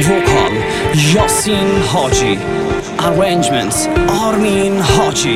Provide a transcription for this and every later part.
Vocal Yasin Haji. Arrangements Armin Haji.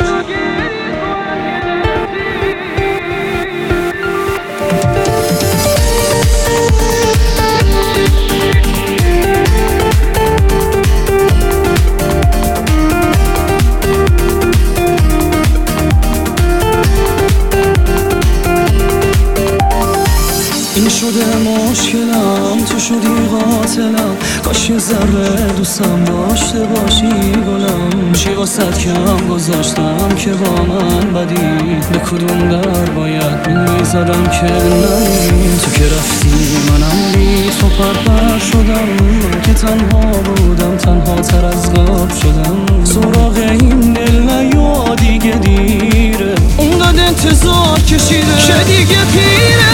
این شده مشکلم، تو شدی قاتلم. کاش یه ذره دوستم داشته باشی گلم. چی واسد کم گذاشتم که با من بدی؟ به کدوم در باید میزدم که نری؟ تو که رفتی منم بی تو پرپر شدم. که تنها بودم، تنها تر از قبل شدم. سراغ این دل نیا دیگه دیره، اونقدر انتظار کشیده که دیگه پیره.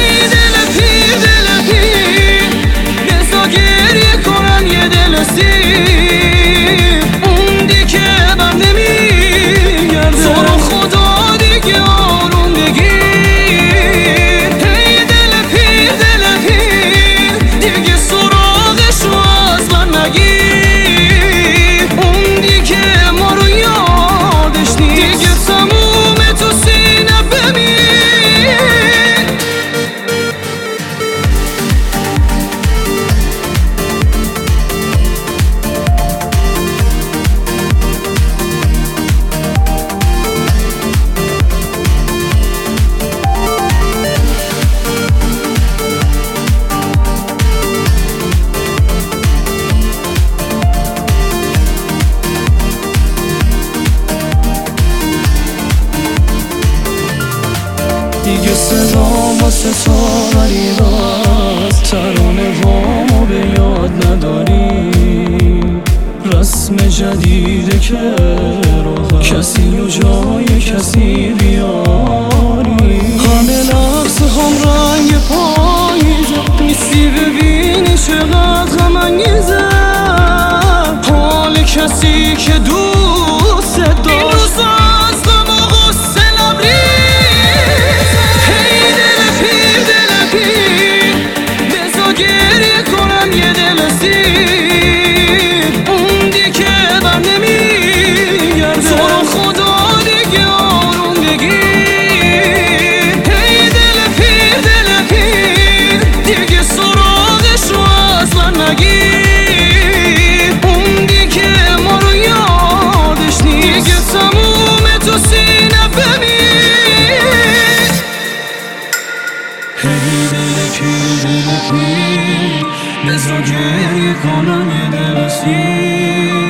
بزا گریه کنن یه دل سیر، اون دیگه بر نمیگرده. تو رو خدا دیگه آروم بگیر. هی دل پیر دیگه سراغشو از من نگیر. اون دیگه ما رو یادش نیست، دیگه تمومه تو سینه بمیر. دیگه صدا واسه تو غریب است، ترانه هامو به یاد نداری. رسم جدیده که رو کسی و جای کسی بیاری. همه لحظه هم رنگ پاییزه، نیستی ببینی چقدر غم انگیزه. حال کسی که دوست داشت این روزا از غم و غصه گریه کنم یه دل سیر، اون دیگه بر نمیگرده. تو رو خدا دیگه آروم بگیر. هی دل پیر دیگه سراغشو از من نگیر. اون دیگه ما رو یادش نیست، دیگه تمومه تو سینه بمیر. هی دل پیر بزا گریه کنم یه دل سیر.